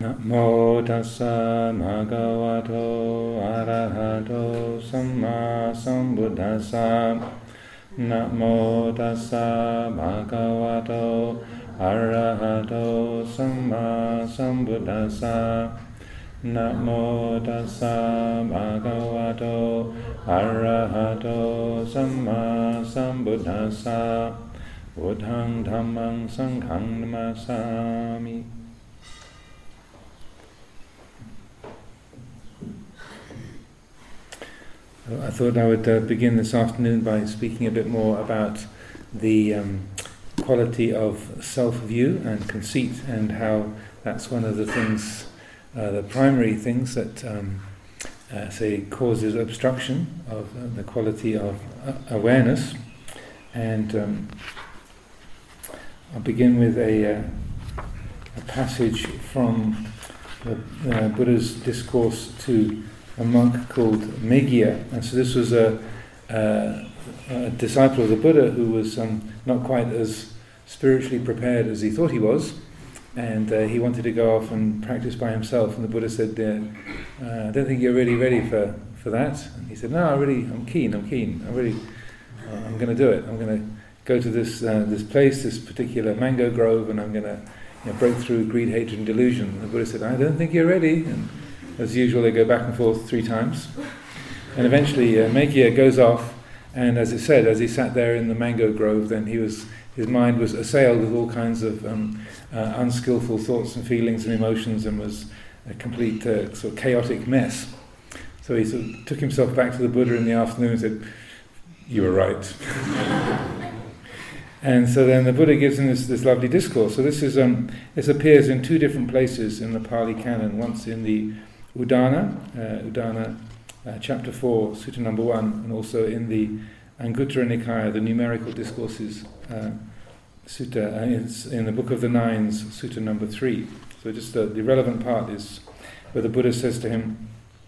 Namo tassa bhagavato arahato samma sambuddhassa. Namo tassa bhagavato arahato samma sambuddhassa. Namo tassa bhagavato arahato samma sambuddhassa. Buddhang dhammang sanghang namasami. I thought I would begin this afternoon by speaking a bit more about the quality of self-view and conceit, and how that's one of the things, the primary things that causes obstruction of the quality of awareness. And I'll begin with a passage from the Buddha's discourse to a monk called Meghiya. And so this was a disciple of the Buddha who was not quite as spiritually prepared as he thought he was, and he wanted to go off and practice by himself. And the Buddha said, I don't think you're really ready for that. And he said, no, I'm keen. I'm going to do it. I'm going to go to this place, this particular mango grove, and I'm going to break through greed, hatred, and delusion. And the Buddha said, I don't think you're ready. And as usual, they go back and forth 3 times. And eventually Meghiya goes off, and as it said, as he sat there in the mango grove, then his mind was assailed with all kinds of unskillful thoughts and feelings and emotions, and was a complete sort of chaotic mess. So he sort of took himself back to the Buddha in the afternoon and said, you were right. And so then the Buddha gives him this lovely discourse. So this appears in 2 different places in the Pali Canon, once in the Udana chapter 4, sutta number 1, and also in the Anguttara Nikaya, the numerical discourses sutta, it's in the Book of the Nines, sutta number 3. So just the relevant part is where the Buddha says to him,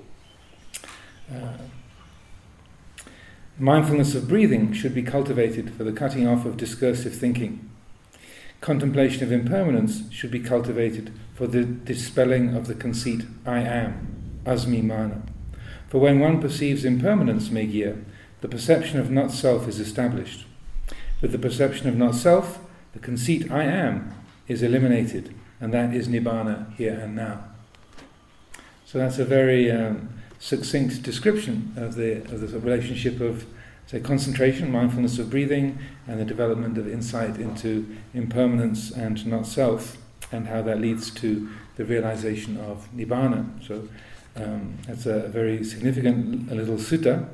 mindfulness of breathing should be cultivated for the cutting off of discursive thinking. Contemplation of impermanence should be cultivated for the dispelling of the conceit, I am, asmi mana. For when one perceives impermanence, Meghiya, the perception of not-self is established. With the perception of not-self, the conceit, I am, is eliminated, and that is nibbana here and now. So that's a very succinct description of the relationship of, say, concentration, mindfulness of breathing, and the development of insight into impermanence and not-self, and how that leads to the realization of nibbana. So that's a very significant little sutta.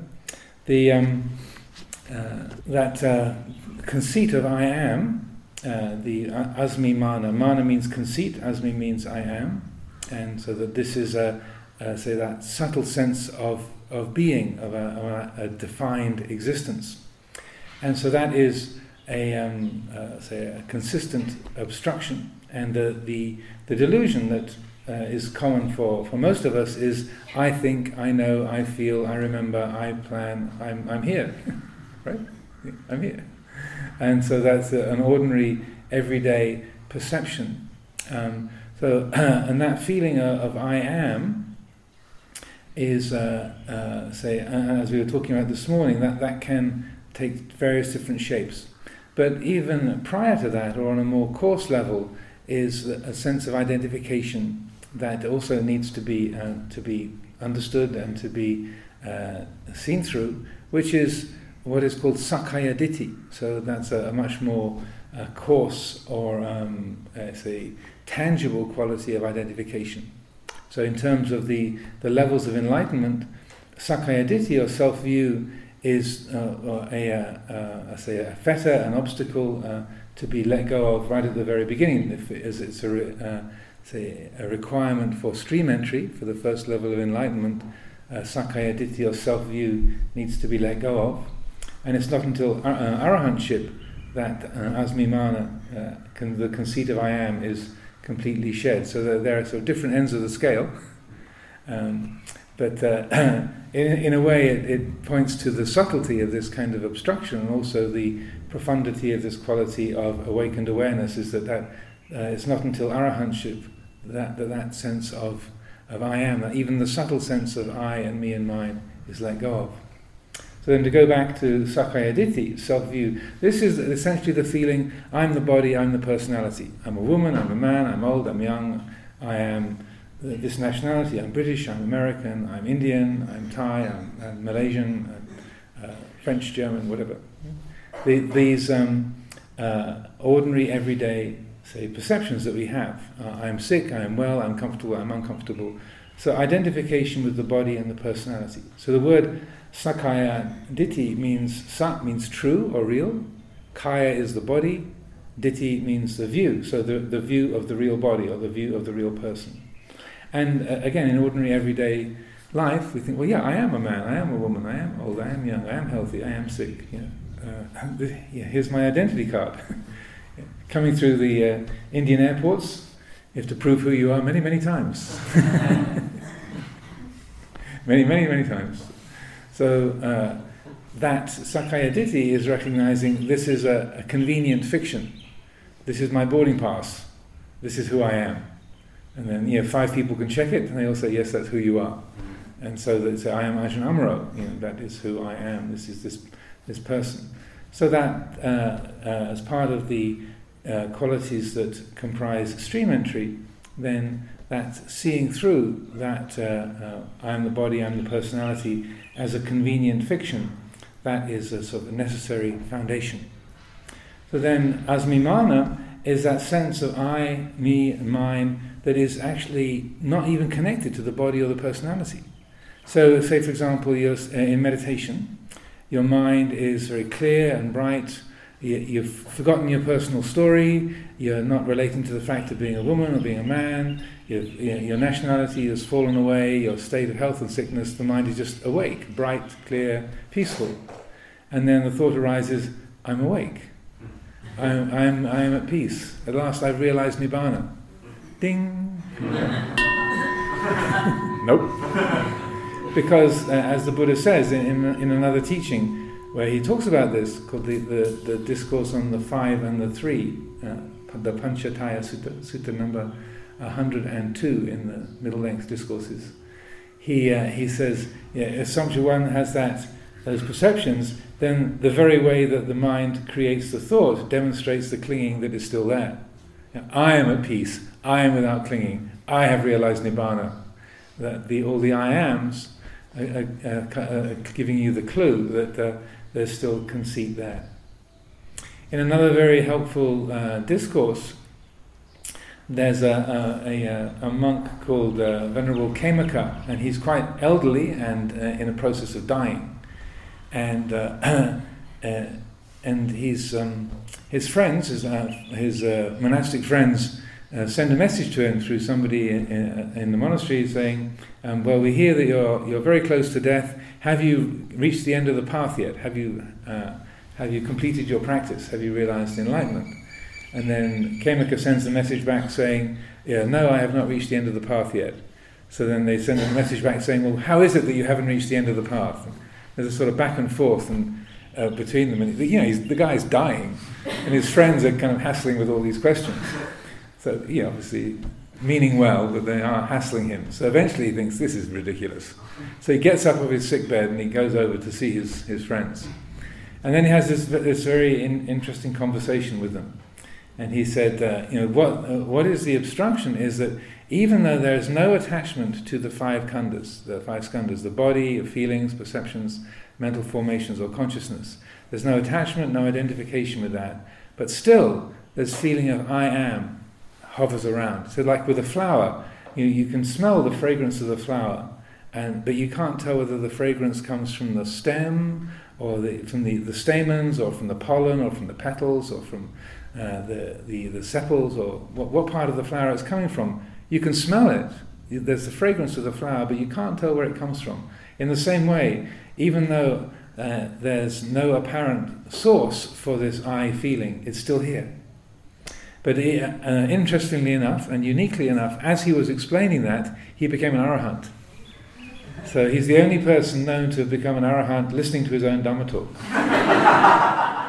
That conceit of I am, the asmi mana. Mana means conceit, asmi means I am, and so that this is that subtle sense of being, of a defined existence. And so that is a consistent obstruction. And the delusion that is common for most of us is, I think, I know, I feel, I remember, I plan, I'm here, right? I'm here. And so that's an ordinary, everyday perception. And that feeling of I am is, as we were talking about this morning, that can take various different shapes. But even prior to that, or on a more coarse level, is a sense of identification that also needs to be understood and to be seen through, which is what is called Sakkaya Ditthi. So that's a much more coarse or tangible quality of identification. So in terms of the levels of enlightenment, Sakkaya Ditthi, or self-view, is a fetter, an obstacle to be let go of right at the very beginning. It's a requirement for stream entry, for the first level of enlightenment, Sakkaya Ditthi, or self-view, needs to be let go of. And it's not until arahantship that asmimana, the conceit of I am, is completely shed. So there are sort of different ends of the scale. But in a way it points to the subtlety of this kind of obstruction, and also the profundity of this quality of awakened awareness, is that it's not until arahantship that sense of I am, that even the subtle sense of I and me and mine is let go of. So then to go back to Sakkaya Ditthi, self-view, this is essentially the feeling, I'm the body, I'm the personality. I'm a woman, I'm a man, I'm old, I'm young, I am this nationality, I'm British, I'm American, I'm Indian, I'm Thai, I'm Malaysian, I'm French, German, whatever. These ordinary, everyday, say, perceptions that we have. I'm sick, I'm well, I'm comfortable, I'm uncomfortable. So identification with the body and the personality. So the word Sakkaya Ditthi means Sat means true or real, Kaya is the body, Ditthi means the view, so the view of the real body or the view of the real person. And again, in ordinary everyday life, we think, well, yeah, I am a man, I am a woman, I am old, I am young, I am healthy, I am sick. Here's my identity card. Coming through the Indian airports, you have to prove who you are many, many times. many, many, many times. So that Sakkaya Ditthi is recognizing this is a convenient fiction. This is my boarding pass. This is who I am. And then 5 people can check it, and they all say, yes, that's who you are. And so they say, I am Ajahn Amaro. That is who I am. This is this person. So that as part of the qualities that comprise stream entry, then that seeing through that I am the body, I am the personality as a convenient fiction, that is a sort of necessary foundation. So then Asmimana is that sense of I, me, and mine that is actually not even connected to the body or the personality. So say, for example, you're in meditation, your mind is very clear and bright, you've forgotten your personal story, you're not relating to the fact of being a woman or being a man, your nationality has fallen away, your state of health and sickness, the mind is just awake, bright, clear, peaceful. And then the thought arises, I'm awake, I am at peace, at last I've realized Nibbana. Ding! Nope. Because, as the Buddha says in another teaching, where he talks about this, called the Discourse on the 5 and the 3, the Panchataya Sutta, Sutta number 102 in the middle-length discourses, he says, if Samkhya one has those perceptions, then the very way that the mind creates the thought demonstrates the clinging that is still there. I am at peace, I am without clinging, I have realized Nibbana. That all the I ams are giving you the clue that there's still conceit there. In another very helpful discourse, there's a monk called Venerable Khemaka, and he's quite elderly and in a process of dying. And his friends, his monastic friends, send a message to him through somebody in the monastery saying, well, we hear that you're very close to death. Have you reached the end of the path yet? Have you completed your practice? Have you realized enlightenment? And then Khemaka sends a message back saying, no, I have not reached the end of the path yet. So then they send a message back saying, well, how is it that you haven't reached the end of the path? And there's a sort of back and forth between them. And, the guy's dying, and his friends are kind of hassling with all these questions. So, obviously meaning well, but they are hassling him. So eventually he thinks, this is ridiculous. So he gets up of his sick bed and he goes over to see his friends. And then he has this very interesting conversation with them. And he said, what is the obstruction is that even though there is no attachment to the 5 khandhas, the body, feelings, perceptions, mental formations or consciousness, there's no attachment, no identification with that, but still there's feeling of I am hovers around. So like with a flower, you can smell the fragrance of the flower, but you can't tell whether the fragrance comes from the stem or from the stamens or from the pollen or from the petals or from the sepals or what part of the flower it's coming from. You can smell it. There's the fragrance of the flower, but you can't tell where it comes from. In the same way, even though there's no apparent source for this I feeling, it's still here. But interestingly enough, and uniquely enough, as he was explaining that, he became an arahant. So he's the only person known to have become an arahant listening to his own Dhamma talk.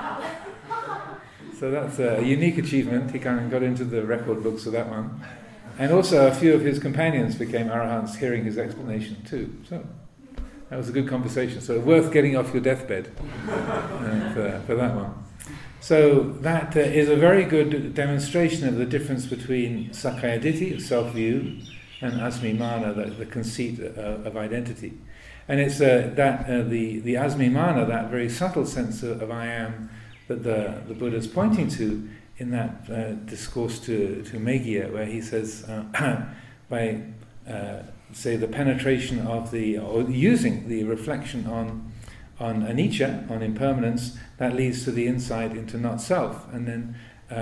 So that's a unique achievement. He kind of got into the record books of that one. And also a few of his companions became arahants hearing his explanation too. So that was a good conversation. So worth getting off your deathbed for that one. So that is a very good demonstration of the difference between Sakkaya Ditthi, self-view, and Asmimana, the conceit of identity. And it's the Asmimana, that very subtle sense of I am that the Buddha's pointing to in that discourse to Meghiya, where he says, by say the penetration of or using the reflection on anicca, on impermanence, that leads to the insight into not self, and then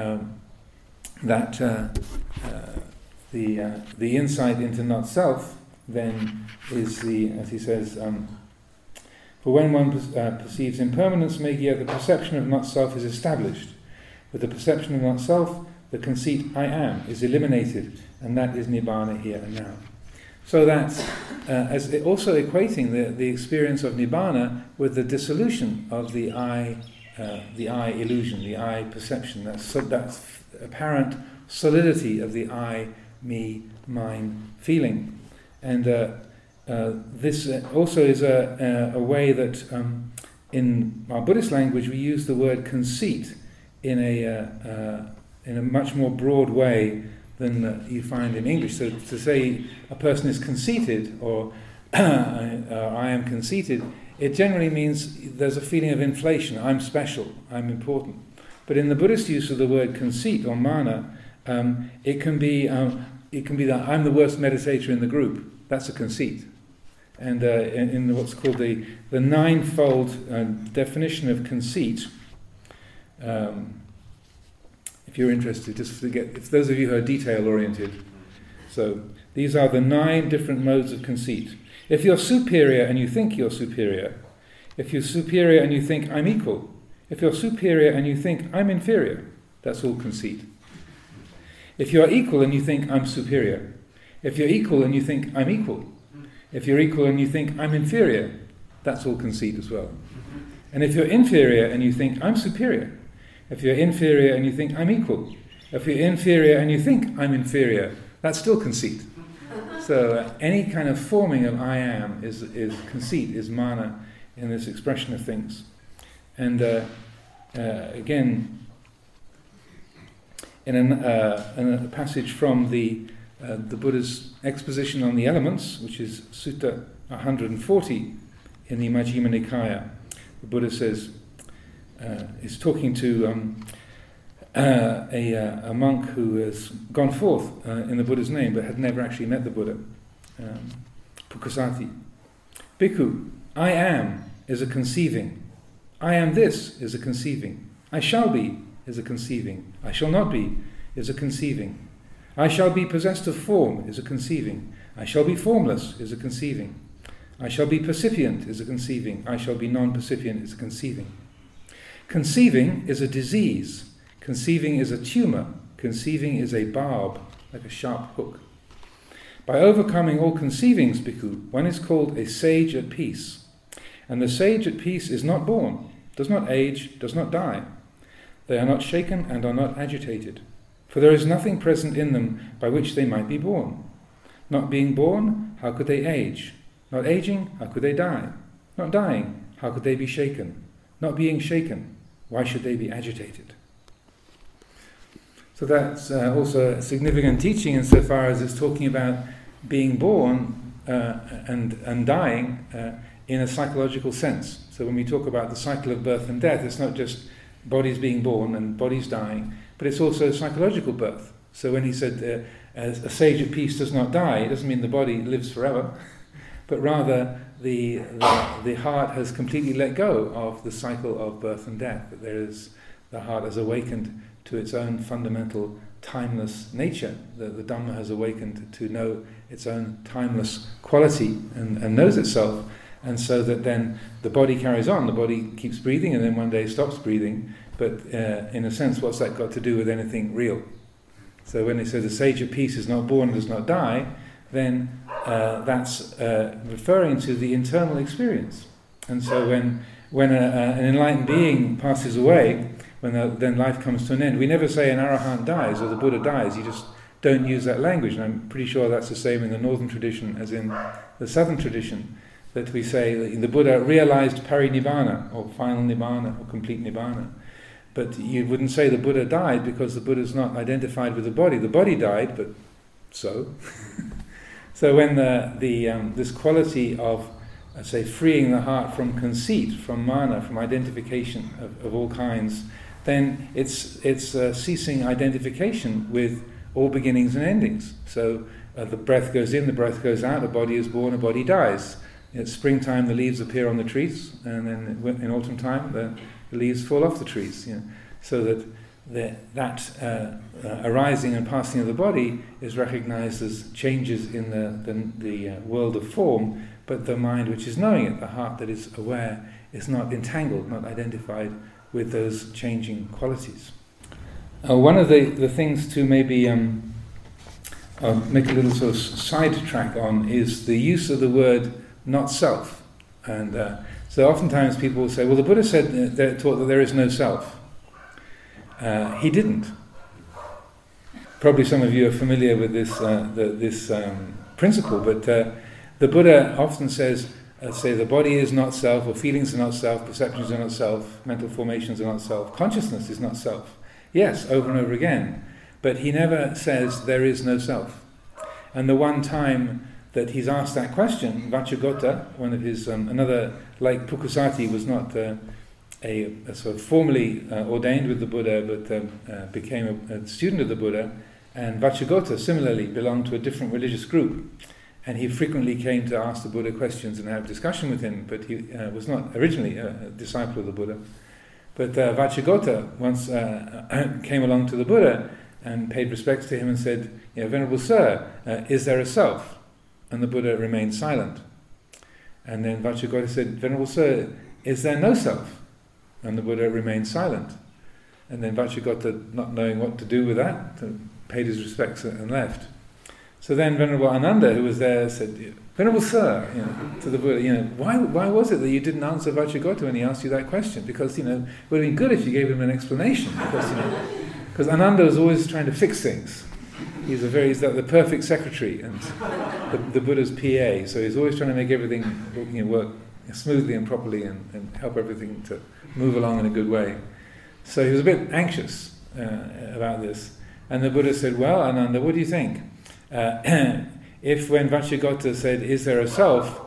the insight into not self then is as he says, for when one perceives impermanence, Meghiya, the perception of not self is established. With the perception of not self, the conceit I am is eliminated, and that is Nibbana here and now. So that's as also equating the experience of Nibbana with the dissolution of the I illusion, the I perception. That's apparent solidity of the I, me, mine feeling. And this also is a way that in our Buddhist language we use the word conceit in a much more broad way than you find in English. So to say a person is conceited or I am conceited, it generally means there's a feeling of inflation. I'm special, I'm important. But in the Buddhist use of the word conceit or mana, it can be that I'm the worst meditator in the group. That's a conceit. And in what's called the ninefold definition of conceit, if you're interested, just forget, if those of you who are detail-oriented. So these are the 9 different modes of conceit. If you're superior and you think you're superior, if you're superior and you think I'm equal, if you're superior and you think I'm inferior, that's all conceit. If you're equal and you think I'm superior, if you're equal and you think I'm equal, if you're equal and you think I'm inferior, that's all conceit as well. And if you're inferior and you think I'm superior, if you're inferior and you think I'm equal, if you're inferior and you think I'm inferior, that's still conceit. So any kind of forming of I am is conceit, is mana in this expression of things. And again, in a passage from the Buddha's exposition on the elements, which is Sutta 140 in the Majjhima Nikaya, the Buddha says, is talking to a monk who has gone forth in the Buddha's name but had never actually met the Buddha, Pukkasati. Bhikkhu, I am is a conceiving. I am this is a conceiving. I shall be is a conceiving. I shall not be is a conceiving. I shall be possessed of form is a conceiving. I shall be formless is a conceiving. I shall be percipient is a conceiving. I shall be non-percipient is a conceiving. Conceiving is a disease. Conceiving is a tumor. Conceiving is a barb, like a sharp hook. By overcoming all conceivings, bhikkhu, one is called a sage at peace. And the sage at peace is not born, does not age, does not die. They are not shaken and are not agitated. For there is nothing present in them by which they might be born. Not being born, how could they age? Not aging, how could they die? Not dying, how could they be shaken? Not being shaken, why should they be agitated? So that's also a significant teaching insofar as it's talking about being born and dying in a psychological sense. So when we talk about the cycle of birth and death, it's not just bodies being born and bodies dying, but it's also psychological birth. So when he said a sage at peace does not die, it doesn't mean the body lives forever, but rather the heart has completely let go of the cycle of birth and death. That the heart has awakened to its own fundamental timeless nature. The Dhamma has awakened to know its own timeless quality and knows itself. And so that then the body carries on. The body keeps breathing and then one day stops breathing. But in a sense, what's that got to do with anything real? So when it says a sage at peace is not born and does not die, then that's referring to the internal experience. And so when an enlightened being passes away, when then life comes to an end, we never say an arahant dies or the Buddha dies. You just don't use that language. And I'm pretty sure that's the same in the northern tradition as in the southern tradition, that we say that the Buddha realized parinibbana, or final nibbana, or complete nibbana. But you wouldn't say the Buddha died, because the Buddha's not identified with the body. The body died, but so. So when this quality of, say, freeing the heart from conceit, from mana, from identification of all kinds, then it's ceasing identification with all beginnings and endings. So the breath goes in, the breath goes out, a body is born, a body dies. At springtime, the leaves appear on the trees, and then in autumn time, the leaves fall off the trees. So that arising and passing of the body is recognized as changes in the world of form, but the mind which is knowing it, the heart that is aware, is not entangled, not identified with those changing qualities. One of the things to maybe make a little sort of sidetrack on is the use of the word not self. And so oftentimes people will say, well, the Buddha taught that there is no self. He didn't. Probably some of you are familiar with this principle, but the Buddha often says, say the body is not self, or feelings are not self, perceptions are not self, mental formations are not self, consciousness is not self. Yes, over and over again. But he never says there is no self. And the one time that he's asked that question, Vacchagotta, one of his, another, like Pukusati, was not a sort of formally ordained with the Buddha, but became a student of the Buddha, and Vacchagotta similarly belonged to a different religious group. And he frequently came to ask the Buddha questions and have discussion with him, but he was not originally a disciple of the Buddha. But Vacchagotta once came along to the Buddha and paid respects to him and said, Venerable Sir, is there a self? And the Buddha remained silent. And then Vacchagotta said, Venerable Sir, is there no self? And the Buddha remained silent. And then Vacchagotta, not knowing what to do with that, paid his respects and left. So then Venerable Ananda, who was there, said, Venerable Sir, to the Buddha, why was it that you didn't answer Vacchagotta when he asked you that question? Because, it would have been good if you gave him an explanation. Because Ananda was always trying to fix things. He's like the perfect secretary and the Buddha's PA. So he's always trying to make everything work smoothly and properly and help everything to move along in a good way. So he was a bit anxious about this. And the Buddha said, well, Ananda, what do you think? If when Vacchagotta said, is there a self,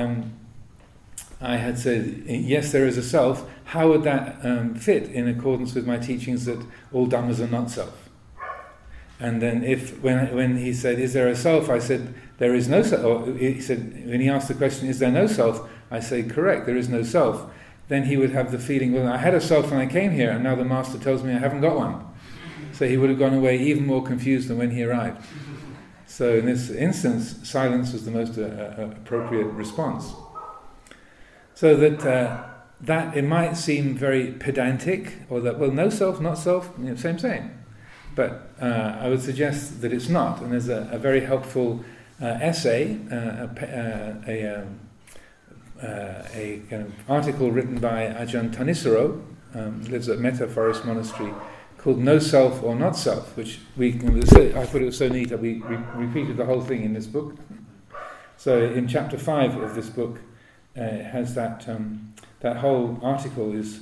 I had said, yes, there is a self, how would that fit in accordance with my teachings that all dhammas are not self? And then when he said, is there a self, I said, there is no self. Or he said, when he asked the question, is there no self, I say, correct, there is no self. Then he would have the feeling, well, I had a self when I came here, and now the master tells me I haven't got one. So he would have gone away even more confused than when he arrived. So in this instance, silence was the most appropriate response. So that it might seem very pedantic, or that, well, no self, not self, same. But I would suggest that it's not. And there's a very helpful essay, a kind of article written by Ajahn Thanissaro, lives at Metta Forest Monastery, called No Self or Not Self, which I thought it was so neat that we repeated the whole thing in this book. So in chapter 5 of this book, it has that whole article is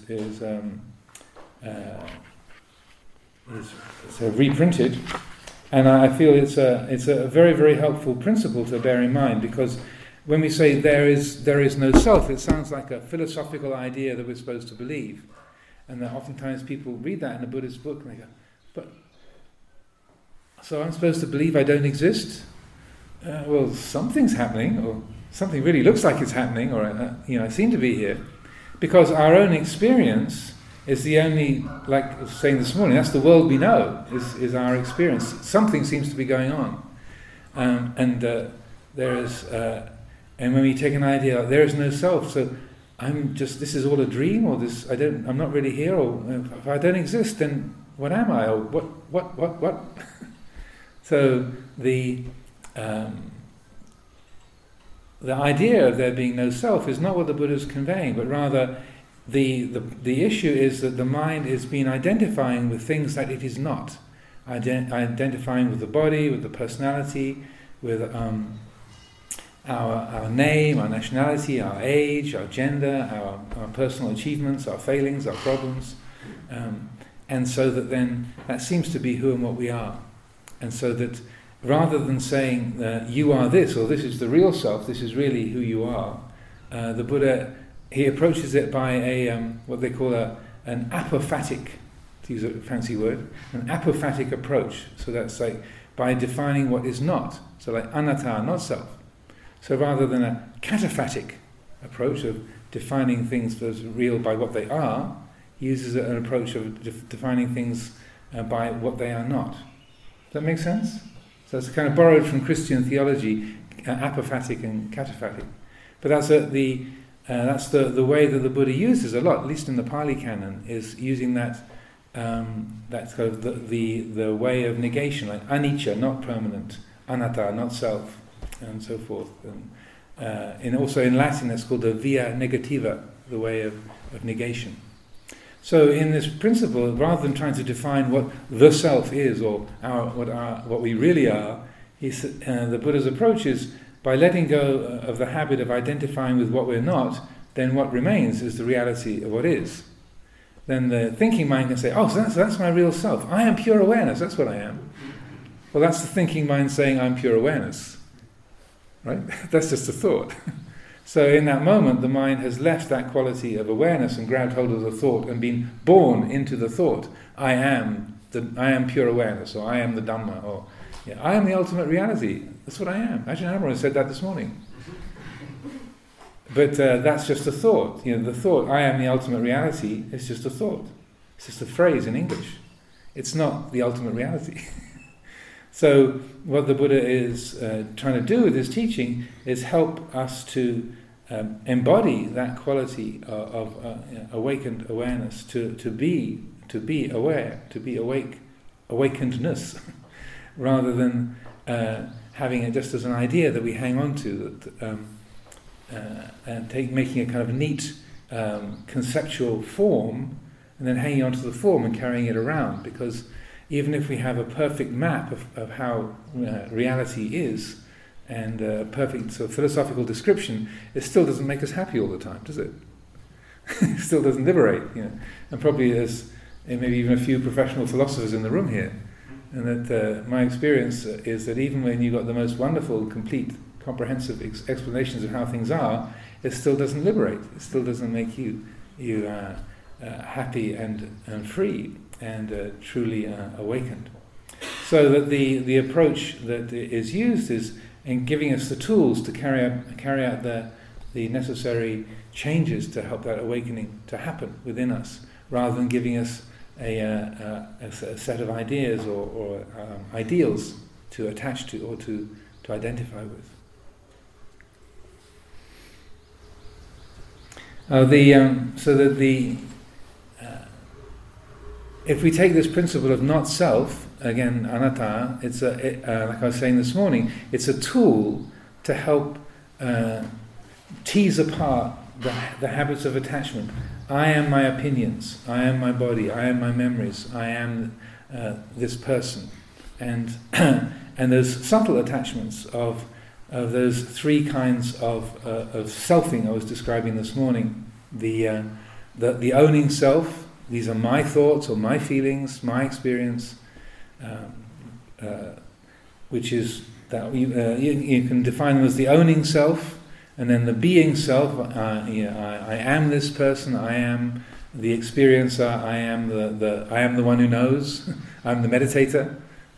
reprinted, and I feel it's a very, very helpful principle to bear in mind, because when we say there is no self, it sounds like a philosophical idea that we're supposed to believe. And that oftentimes people read that in a Buddhist book and they go, but so I'm supposed to believe I don't exist? Well, something's happening, or something really looks like it's happening, or I seem to be here, because our own experience is the only, like I was saying this morning, that's the world we know, is our experience. Something seems to be going on, and there is, and when we take an idea, there is no self, so this is all a dream, or I'm not really here, or if I don't exist, then what am I, or what? So the idea of there being no self is not what the Buddha is conveying, but rather the issue is that the mind is being identifying with things that it is not. identifying with the body, with the personality, with our name, our nationality, our age, our gender, our personal achievements, our failings, our problems. And so that then that seems to be who and what we are. And so that rather than saying you are this, or this is the real self, this is really who you are, the Buddha, he approaches it by what they call an apophatic, to use a fancy word, an apophatic approach. So that's like by defining what is not. So like anatta, not self. So rather than a cataphatic approach of defining things as real by what they are, he uses an approach of defining things by what they are not. Does that make sense? So it's kind of borrowed from Christian theology, apophatic and cataphatic. But that's the way that the Buddha uses a lot, at least in the Pali Canon, is using that that's kind of the way of negation, like anicca, not permanent, anatta, not self, and so forth. And also in Latin, it's called the via negativa, the way of negation. So in this principle, rather than trying to define what the self is or what we really are, the Buddha's approach is by letting go of the habit of identifying with what we're not, then what remains is the reality of what is. Then the thinking mind can say, oh, so that's my real self. I am pure awareness, that's what I am. Well, that's the thinking mind saying I'm pure awareness. Right? That's just a thought. So in that moment, the mind has left that quality of awareness and grabbed hold of the thought and been born into the thought. I am pure awareness, or I am the Dhamma, or I am the ultimate reality. That's what I am. Ajahn Amaro said that this morning. But that's just a thought. The thought, I am the ultimate reality, is just a thought. It's just a phrase in English. It's not the ultimate reality. So what the Buddha is trying to do with his teaching is help us to embody that quality of awakened awareness, to be aware, to be awakenedness, rather than having it just as an idea that we hang on to, and making a kind of neat conceptual form, and then hanging on to the form and carrying it around, because even if we have a perfect map of how reality is, and a perfect sort of philosophical description, it still doesn't make us happy all the time, does it? It still doesn't liberate, And probably there's maybe even a few professional philosophers in the room here, and that my experience is that even when you've got the most wonderful, complete, comprehensive explanations of how things are, it still doesn't liberate. It still doesn't make you happy and free and truly awakened. So that the approach that is used is in giving us the tools to carry out the necessary changes to help that awakening to happen within us, rather than giving us a set of ideas or ideals to attach to or to identify with. If we take this principle of not self, again anatta, it's like I was saying this morning, it's a tool to help tease apart the habits of attachment. I am my opinions, I am my body, I am my memories, I am this person, and those subtle attachments of those three kinds of selfing I was describing this morning. The owning self. These are my thoughts or my feelings, my experience, which is that you can define them as the owning self, and then the being self. I am this person. I am the experiencer. I am the one who knows. I'm the meditator.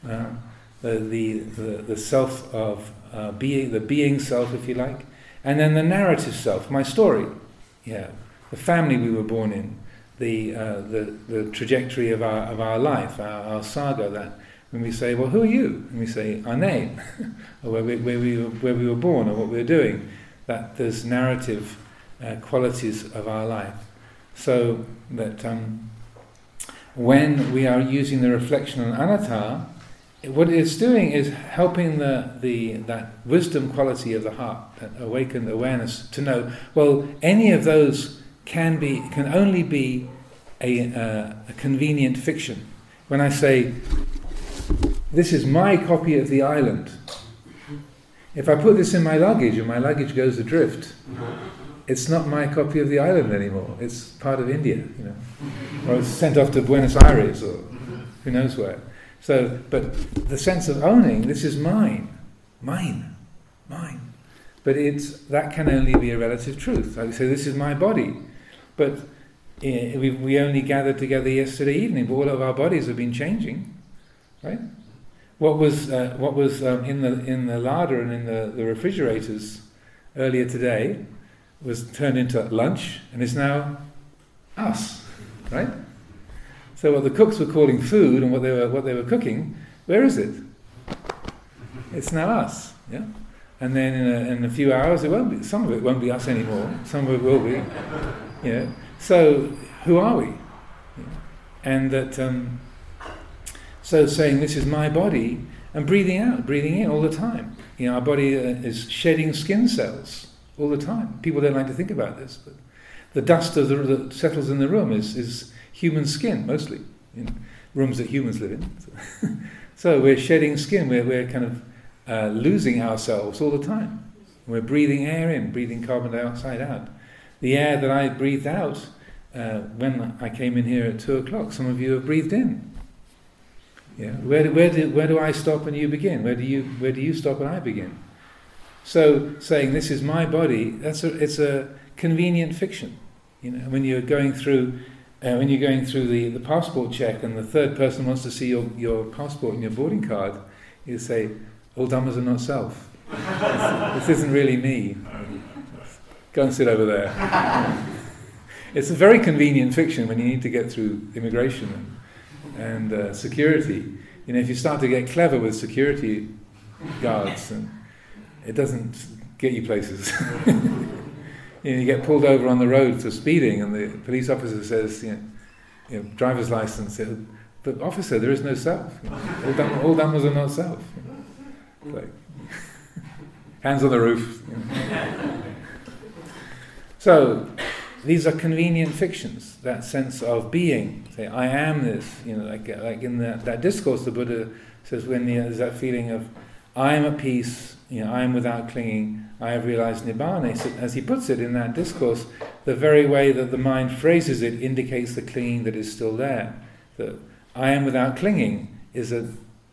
The self of being, the being self, if you like, and then the narrative self, my story. The family we were born in. The trajectory of our life, our saga. That when we say, well, who are you? And we say our name, or where we were born, or what we were doing. That there's narrative qualities of our life. So that when we are using the reflection on anatta, what it's doing is helping that wisdom quality of the heart, that awakened awareness, to know, well, any of those can only be a convenient fiction. When I say this is my copy of the island. If I put this in my luggage and my luggage goes adrift, it's not my copy of the island anymore. It's part of India, or it's sent off to Buenos Aires or who knows where. So, but the sense of owning, this is mine. But that can only be a relative truth. Like we say, this is my body. But we only gathered together yesterday evening, but all of our bodies have been changing, right? What was in the larder and in the refrigerators earlier today was turned into lunch and is now us, right? So what the cooks were calling food and what they were cooking, where is it? It's now us, yeah. And then in a few hours, it won't be. Some of it won't be us anymore. Some of it will be. So who are we? And that. So saying this is my body and breathing out, breathing in all the time. Our body is shedding skin cells all the time. People don't like to think about this, but the dust that settles in the room is human skin mostly, in rooms that humans live in. So we're shedding skin. We're kind of losing ourselves all the time. We're breathing air in, breathing carbon dioxide out. The air that I breathed out when I came in here at 2:00, some of you have breathed in. Where do I stop and you begin? Where do you stop and I begin? So saying this is my body, it's a convenient fiction. When you're going through the passport check and the third person wants to see your passport and your boarding card, you say, all dhammas are not self. This isn't really me. Go and sit over there. It's a very convenient fiction when you need to get through immigration and security. If you start to get clever with security guards, and it doesn't get you places. You get pulled over on the road for speeding, and the police officer says, driver's license. But officer, there is no self. All dhammas are not self. Like, hands on the roof. So these are convenient fictions. That sense of being. Say, I am this. Like in that discourse, the Buddha says when there's that feeling of, I am at peace. I am without clinging. I have realized Nibbana. So, as he puts it in that discourse, the very way that the mind phrases it indicates the clinging that is still there. That I am without clinging is a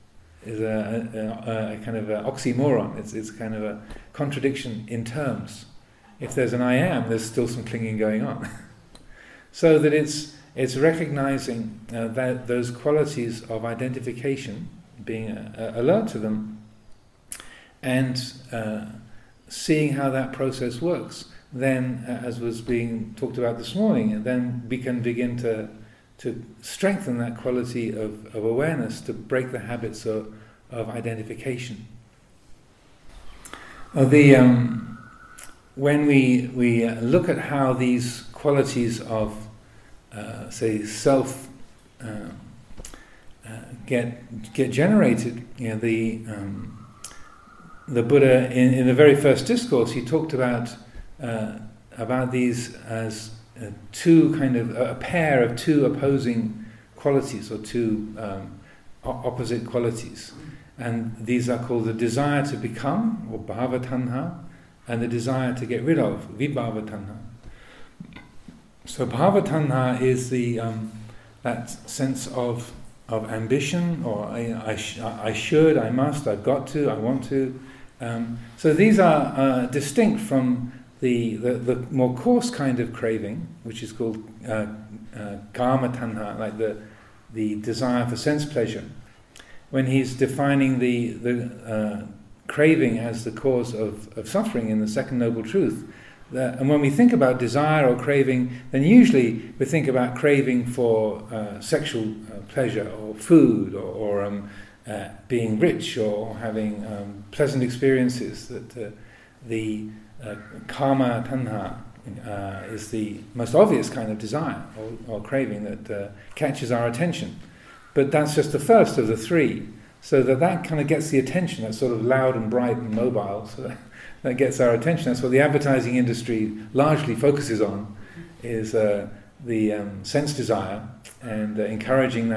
kind of an oxymoron. It's kind of a contradiction in terms. If there's an I am, there's still some clinging going on. So that it's recognizing that those qualities of identification, being alert to them, and seeing how that process works. Then, as was being talked about this morning, then we can begin to strengthen that quality of awareness, to break the habits of identification. When we look at how these qualities of, say, self get generated, the Buddha in the very first discourse, he talked about these as two kind of a pair of two opposing qualities, or two opposite qualities, and these are called the desire to become, or bhava tanha, and the desire to get rid of, vibhava tanha. So bhava tanha is that sense of ambition, or I should, I must, I've got to, I want to. So these are distinct from the more coarse kind of craving, which is called kama tanha, like the desire for sense pleasure. When he's defining the craving as the cause of suffering in the Second Noble Truth, and when we think about desire or craving, then usually we think about craving for sexual pleasure, or food, or being rich, or having pleasant experiences. That the kama tanha is the most obvious kind of desire or craving that catches our attention. But that's just the first of the three. So that kind of gets the attention. That's sort of loud and bright and mobile. So that gets our attention. That's what the advertising industry largely focuses on, is the sense desire, and encouraging that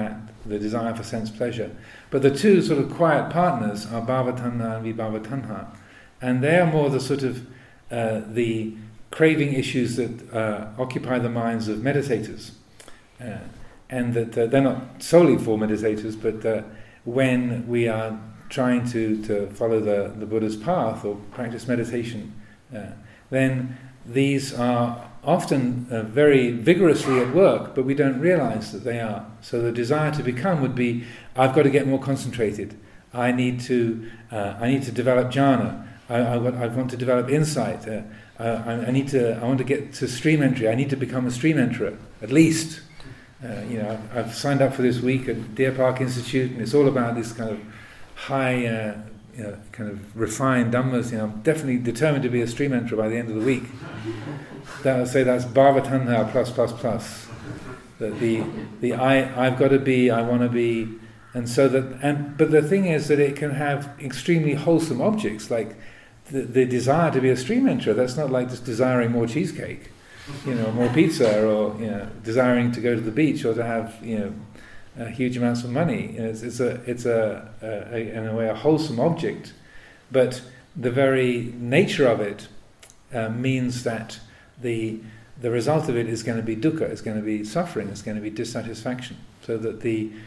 the desire for sense pleasure. But the two sort of quiet partners are bhavatanha and vibhavatanha, and they are more the sort of the craving issues that occupy the minds of meditators, and that they're not solely for meditators, but when we are trying to follow the Buddha's path or practice meditation, then these are often very vigorously at work, but we don't realize that they are. So the desire to become would be, I've got to get more concentrated. I need to develop jhana. I want to develop insight. I want to get to stream entry. I need to become a stream enterer, at least. I've signed up for this week at Deer Park Institute, and it's all about this kind of high, kind of refined dhammas. I'm definitely determined to be a stream enterer by the end of the week. I'll say that's bhavatanha plus. That the I've got to be, I want to be, and so that. But the thing is that it can have extremely wholesome objects, like the desire to be a stream enterer. That's not like just desiring more cheesecake, more pizza, or desiring to go to the beach, or to have huge amounts of money. It's in a way a wholesome object, but the very nature of it means that the result of it is going to be dukkha, it's going to be suffering, it's going to be dissatisfaction. So that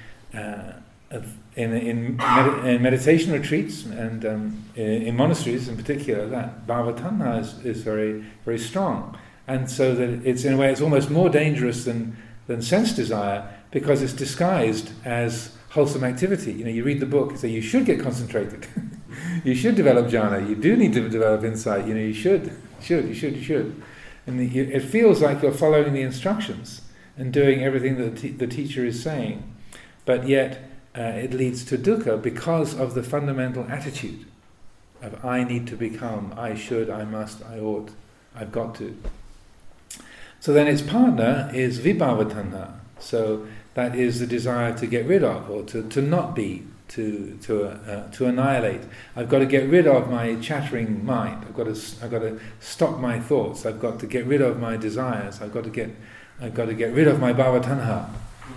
in meditation retreats and in monasteries in particular, that bhavatanha is very, very strong, and so that it's in a way it's almost more dangerous than sense desire, because it's disguised as wholesome activity. You read the book, so you should get concentrated. You should develop jhana. You do need to develop insight. You should. And it feels like you're following the instructions and doing everything that the teacher is saying, but yet it leads to dukkha because of the fundamental attitude of I need to become, I should, I must, I ought, I've got to. So then its partner is vibhavatanha. So that is the desire to get rid of, or to not be, to annihilate. I've got to get rid of my chattering mind. I've got to stop my thoughts. I've got to get rid of my desires. I've got to get rid of my bhavatanha.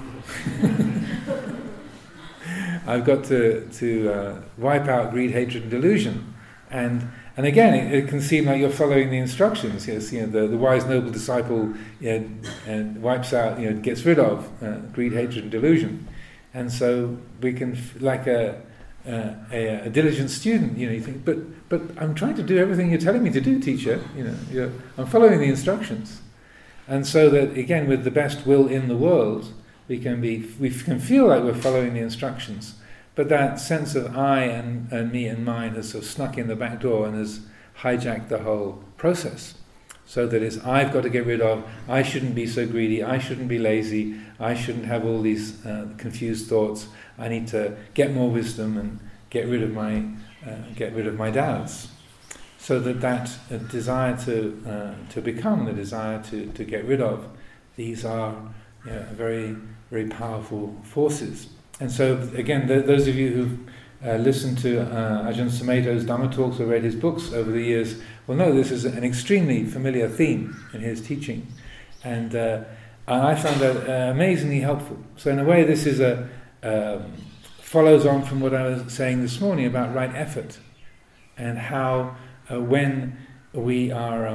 I've got to wipe out greed, hatred, and delusion. And again, it can seem like you're following the instructions. The wise noble disciple and wipes out, gets rid of greed, hatred, and delusion. And so we can, like a diligent student, you think, but I'm trying to do everything you're telling me to do, teacher. I'm following the instructions. And so that again, with the best will in the world, we can feel like we're following the instructions. But that sense of I and me and mine has sort of snuck in the back door and has hijacked the whole process. So that it's I've got to get rid of, I shouldn't be so greedy, I shouldn't be lazy, I shouldn't have all these confused thoughts, I need to get more wisdom and get rid of my doubts. So that desire to become, the desire to get rid of, these are very, very powerful forces. And so again, those of you who've listened to Ajahn Sumedho's Dhamma talks or read his books over the years will know this is an extremely familiar theme in his teaching, and I found that amazingly helpful. So in a way, this is follows on from what I was saying this morning about right effort, and how when we are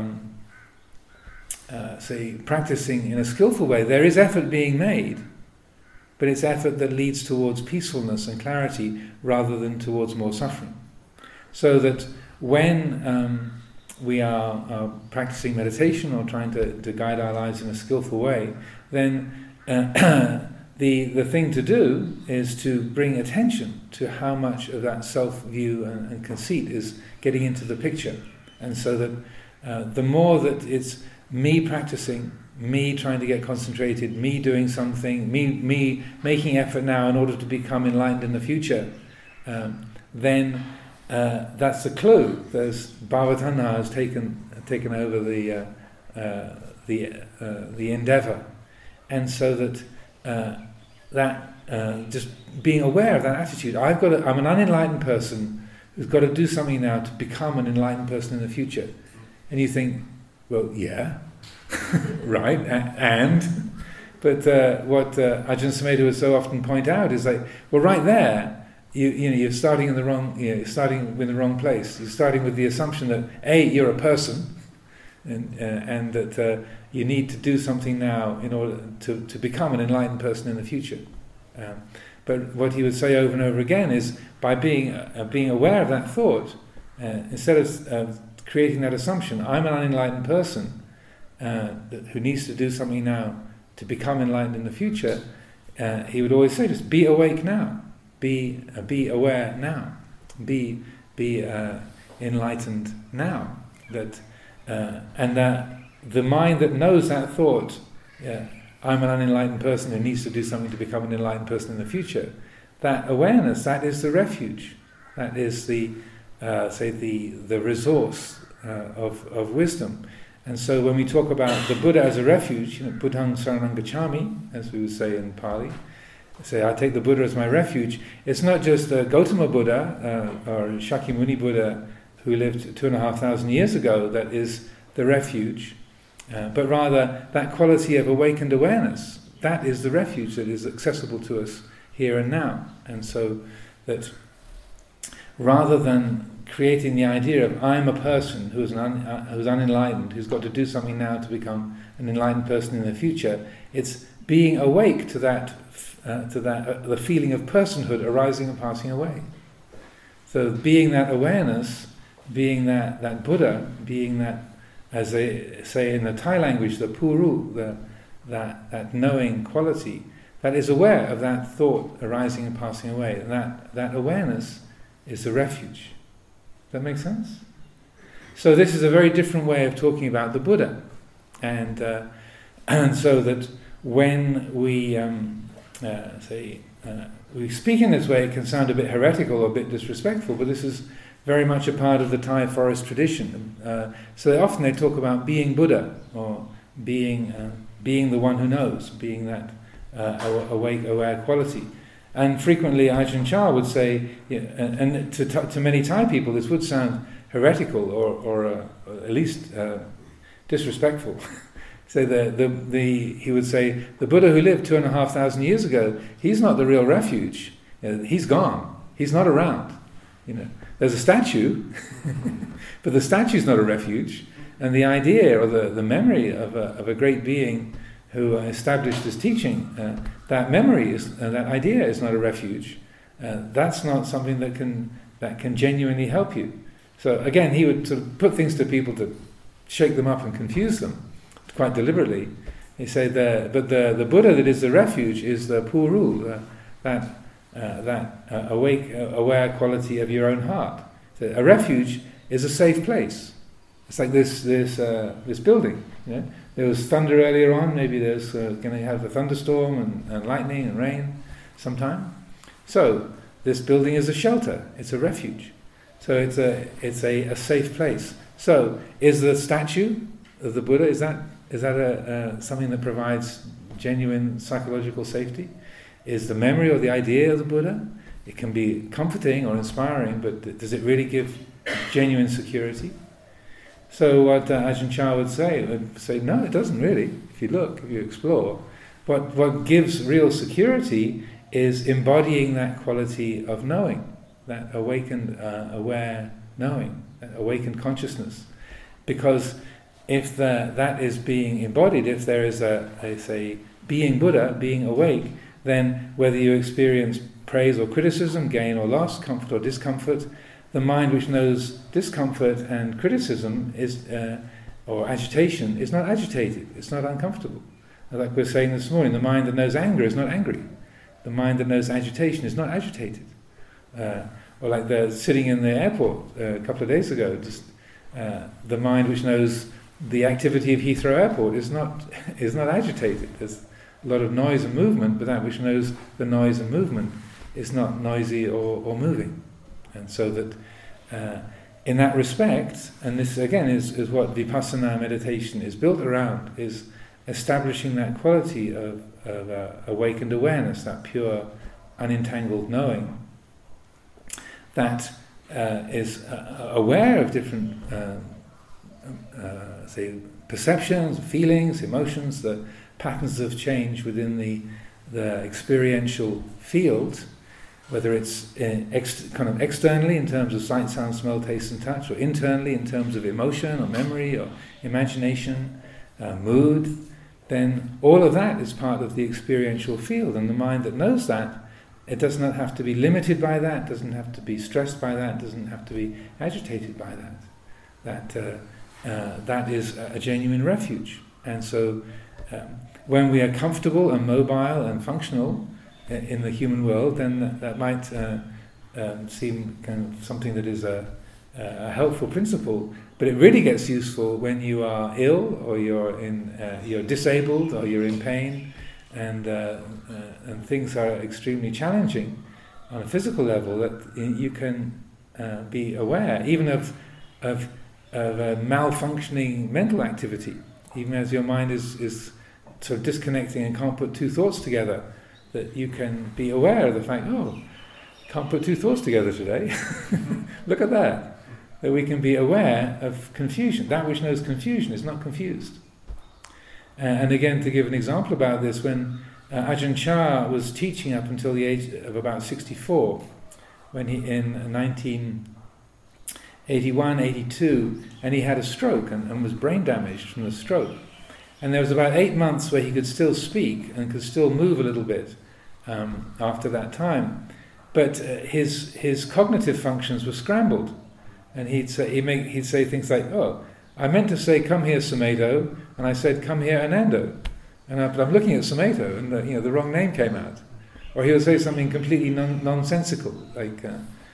practicing in a skillful way, there is effort being made, but it's effort that leads towards peacefulness and clarity rather than towards more suffering. So that when we are practicing meditation or trying to guide our lives in a skillful way, then the thing to do is to bring attention to how much of that self-view and conceit is getting into the picture. And so that the more that it's me practicing, me trying to get concentrated, me doing something, me making effort now in order to become enlightened in the future, then that's the clue. There's bhavatanha has taken over the endeavor, and so that just being aware of that attitude. I'm an unenlightened person who's got to do something now to become an enlightened person in the future, and you think, well, yeah. Right, what Ajahn Sumedho would so often point out is like, well, right there, you're starting in the wrong. You're starting with the wrong place. You're starting with the assumption that you're a person, and that you need to do something now in order to become an enlightened person in the future. But what he would say over and over again is, by being aware of that thought, instead of creating that assumption, I'm an unenlightened person who needs to do something now to become enlightened in the future, he would always say, just be awake now, be aware now, be enlightened now. And that the mind that knows that thought, I'm an unenlightened person who needs to do something to become an enlightened person in the future, that awareness, that is the refuge, that is the resource of wisdom. And so when we talk about the Buddha as a refuge, Buddhaṃ Saranam Gacchāmi, as we would say in Pali, say, I take the Buddha as my refuge, it's not just Gautama Buddha or Shakyamuni Buddha who lived 2,500 years ago that is the refuge, but rather that quality of awakened awareness, that is the refuge that is accessible to us here and now. And so that rather than creating the idea of I'm a person who's unenlightened, who's got to do something now to become an enlightened person in the future, it's being awake to the feeling of personhood arising and passing away. So being that awareness, being that Buddha, being that, as they say in the Thai language, the puru, that knowing quality, that is aware of that thought arising and passing away, and that awareness is the refuge. Does that make sense? So this is a very different way of talking about the Buddha, and so that when we we speak in this way, it can sound a bit heretical or a bit disrespectful, but this is very much a part of the Thai forest tradition. So often they talk about being Buddha, or being the one who knows, being that awake, aware quality. And frequently Ajahn Chah would say, and to many Thai people this would sound heretical or at least disrespectful. So he would say, the Buddha who lived 2,500 years ago, he's not the real refuge. He's gone. He's not around. There's a statue, but the statue's not a refuge. And the idea or the memory of a great being who established his teaching, that memory that idea is not a refuge. That's not something that can genuinely help you. So again, he would sort of put things to people to shake them up and confuse them, quite deliberately. He said, but the Buddha that is the refuge is the puru, that awake, aware quality of your own heart. So a refuge is a safe place. It's like this building. There was thunder earlier on. Maybe there's going to have a thunderstorm and lightning and rain sometime. So this building is a shelter. It's a refuge. So it's a safe place. So is the statue of the Buddha, is that something that provides genuine psychological safety? Is the memory or the idea of the Buddha? It can be comforting or inspiring, but does it really give genuine security? So what Ajahn Chah would say, no, it doesn't really. If you explore, what gives real security is embodying that quality of knowing, that awakened, aware knowing, that awakened consciousness. Because if that is being embodied, if there is a being Buddha, being awake, then whether you experience praise or criticism, gain or loss, comfort or discomfort, the mind which knows discomfort and criticism or agitation is not agitated, it's not uncomfortable. Like we were saying this morning, the mind that knows anger is not angry. The mind that knows agitation is not agitated. Or like sitting in the airport a couple of days ago, the mind which knows the activity of Heathrow Airport is not agitated. There's a lot of noise and movement, but that which knows the noise and movement is not noisy or moving. And so that in that respect, and this again is what Vipassana meditation is built around, is establishing that quality of awakened awareness, that pure, unentangled knowing, that is aware of different, say, perceptions, feelings, emotions, patterns of change within the experiential field, whether it's kind of externally in terms of sight, sound, smell, taste and touch, or internally in terms of emotion or memory or imagination, mood, then all of that is part of the experiential field, and the mind that knows that, it does not have to be limited by that, doesn't have to be stressed by that, doesn't have to be agitated by that. That is a genuine refuge. And so when we are comfortable and mobile and functional in the human world, then that might seem kind of something that is a helpful principle, but it really gets useful when you are ill, or you're disabled, or you're in pain, and things are extremely challenging on a physical level, that you can be aware even of a malfunctioning mental activity, even as your mind is sort of disconnecting and can't put two thoughts together, that you can be aware of the fact, can't put two thoughts together today. Look at that. That we can be aware of confusion. That which knows confusion is not confused. And again, to give an example about this, when Ajahn Chah was teaching up until the age of about 64, when he in 1981, 82, and he had a stroke and was brain damaged from the stroke. And there was about 8 months where he could still speak and could still move a little bit after that time. But his cognitive functions were scrambled. And he'd say things like, I meant to say, come here, Sumedho, and I said, come here, Anando. But I'm looking at Sumedho, and the wrong name came out. Or he would say something completely nonsensical, like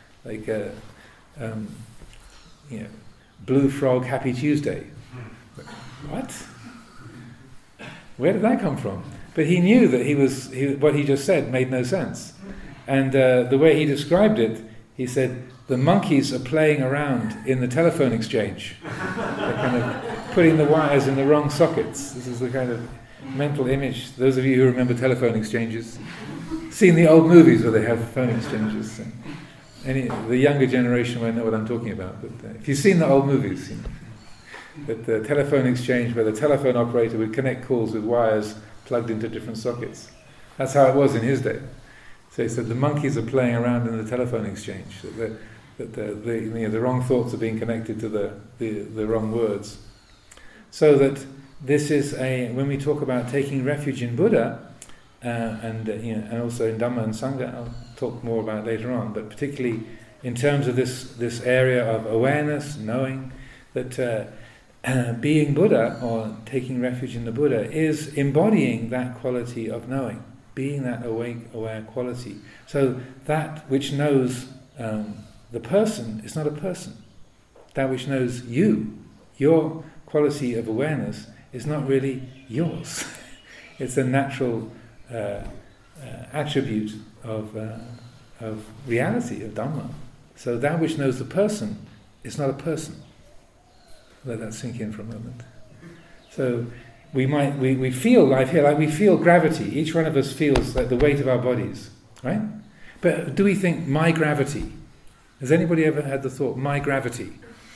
Blue Frog, Happy Tuesday. What? Where did that come from? But he knew that what he just said made no sense. And the way he described it, he said, the monkeys are playing around in the telephone exchange. They're kind of putting the wires in the wrong sockets. This is the kind of mental image. Those of you who remember telephone exchanges, seen the old movies where they have phone exchanges. The younger generation won't know what I'm talking about. But if you've seen the old movies, that the telephone exchange where the telephone operator would connect calls with wires plugged into different sockets. That's how it was in his day. So he said the monkeys are playing around in the telephone exchange. That the wrong thoughts are being connected to the wrong words. So that this is when we talk about taking refuge in Buddha, and also in Dhamma and Sangha, I'll talk more about later on, but particularly in terms of this area of awareness, knowing, that being Buddha, or taking refuge in the Buddha, is embodying that quality of knowing, being that awake, aware quality. So that which knows the person is not a person. That which knows you, your quality of awareness, is not really yours. It's a natural attribute of reality, of Dhamma. So that which knows the person is not a person. Let that sink in for a moment. So we feel life here, like we feel gravity. Each one of us feels like the weight of our bodies, right? But do we think, my gravity? Has anybody ever had the thought, my gravity?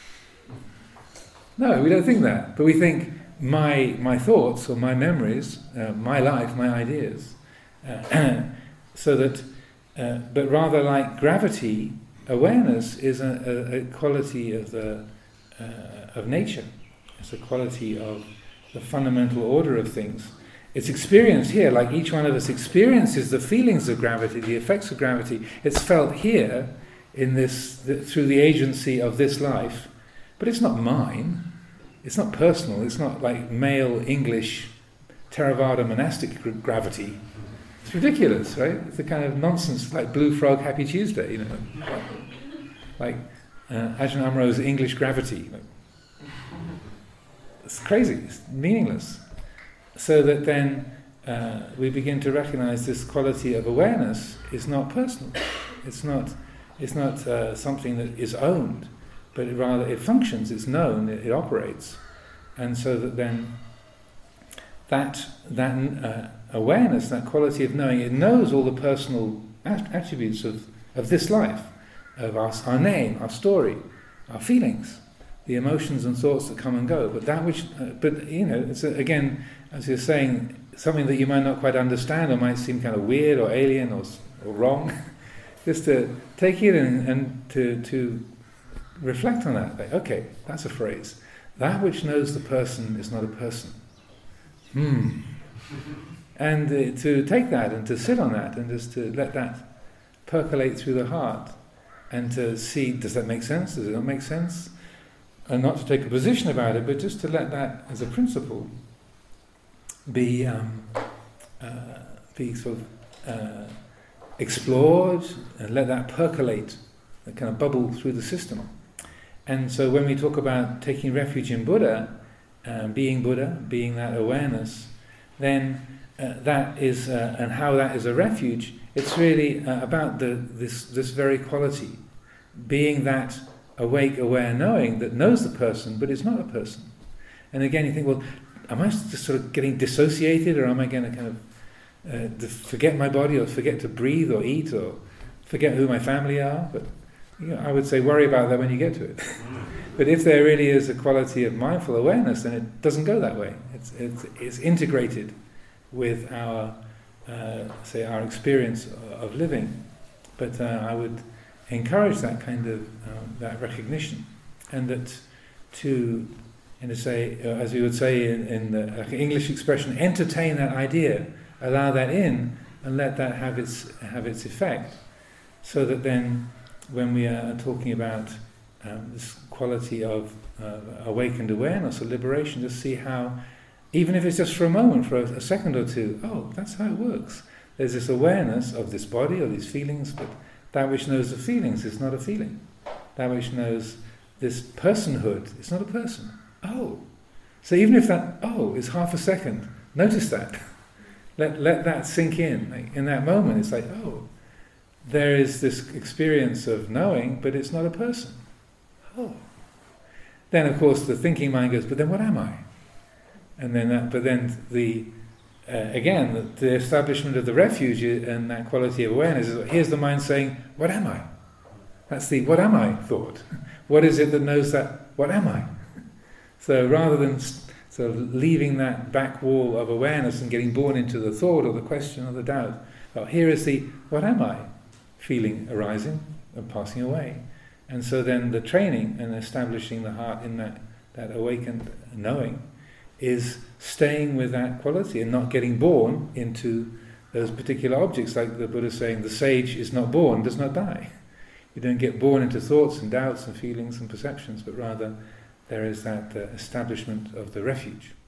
No, we don't think that. But we think, my thoughts or my memories, my life, my ideas. So that, but rather like gravity, awareness is a quality of nature. It's a quality of the fundamental order of things. It's experienced here, like each one of us experiences the feelings of gravity, the effects of gravity. It's felt here in through the agency of this life, but it's not mine. It's not personal. It's not like male English Theravada monastic gravity. It's ridiculous, right? It's the kind of nonsense like Blue Frog, Happy Tuesday, like Ajahn Amro's English gravity. It's crazy. It's meaningless. So that then we begin to recognize this quality of awareness is not personal. It's not something that is owned, but rather it functions, it's known, it operates. And so that then that awareness, that quality of knowing, it knows all the personal attributes of this life, of our name, our story, our feelings, the emotions and thoughts that come and go. But that which, it's again, as you're saying, something that you might not quite understand or might seem kind of weird or alien or wrong, just to take it and to reflect on that. Like, okay, that's a phrase. That which knows the person is not a person. And to take that and to sit on that and just to let that percolate through the heart and to see, does that make sense? Does it not make sense? And not to take a position about it, but just to let that as a principle be sort of explored and let that percolate, that kind of bubble through the system. And so when we talk about taking refuge in Buddha, being that awareness, then that is, and how that is a refuge, it's really about this very quality, being that awake, aware knowing that knows the person, but is not a person. And again, you think, well, am I just sort of getting dissociated, or am I going to kind of forget my body, or forget to breathe, or eat, or forget who my family are? But I would say worry about that when you get to it. But if there really is a quality of mindful awareness, then it doesn't go that way. It's integrated with our our experience of living. But I would encourage that kind of that recognition, and that to, as we would say in the English expression, entertain that idea, allow that in, and let that have its effect, so that then, when we are talking about this quality of awakened awareness or liberation, just see how, even if it's just for a moment, for a second or two, oh, that's how it works. There's this awareness of this body or these feelings, but that which knows the feelings is not a feeling. That which knows this personhood is not a person. Oh. So even if that oh is half a second, notice that. Let that sink in. Like, in that moment, it's like, oh, there is this experience of knowing, but it's not a person. Oh. Then, of course, the thinking mind goes, but then what am I? And then, the establishment of the refuge and that quality of awareness is, here's the mind saying, what am I? That's the what am I thought. What is it that knows that, what am I? So rather than sort of leaving that back wall of awareness and getting born into the thought or the question or the doubt, well, here is the what am I feeling arising and passing away. And so then the training and establishing the heart in that awakened knowing is staying with that quality and not getting born into those particular objects, like the Buddha saying, the sage is not born, does not die. You don't get born into thoughts and doubts and feelings and perceptions, but rather there is that establishment of the refuge.